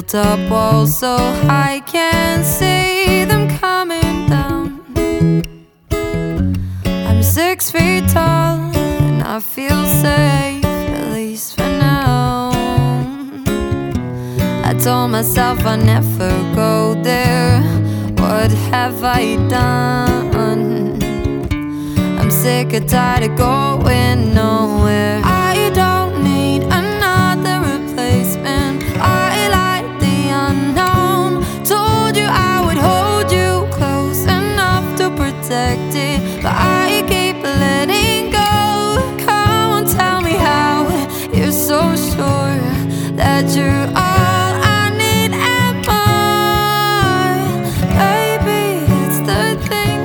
built up walls so I can't see them coming down. I'm 6 feet tall and I feel safe, at least for now. I told myself I'd never go there. What have I done? I'm sick and tired of going nowhere. I don't need another replacement. I like the unknown. Told you I would hold you close enough to protect it, but I keep letting go. Come on, tell me how you're so sure that you're all I need and more. Baby, it's the thing.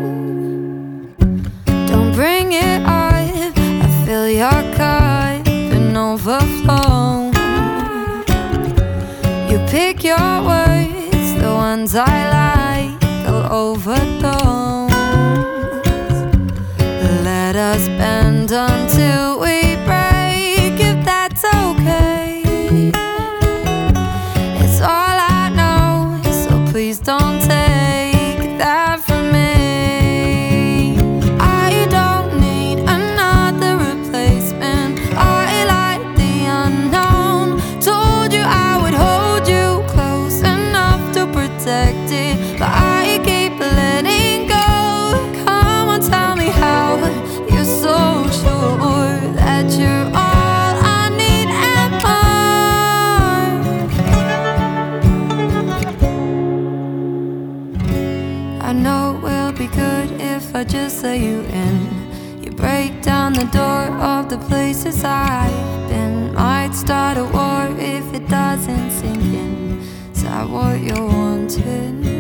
Don't bring it up, I feel your cup and overflow. You pick your words, the ones I like, I'll overdose. Let us bend until we break, if that's okay. It's all I know, so please don't take that from me. I don't need another replacement. I like the unknown. Told you I would hold you close enough to protect it, but I keep letting go. Come on, tell me how you're so sure that you're all I need and more. I know it will be good if I just let you in. You break down the door of the places I've been. Might start a war if it doesn't sink in. Is that what you're wanting?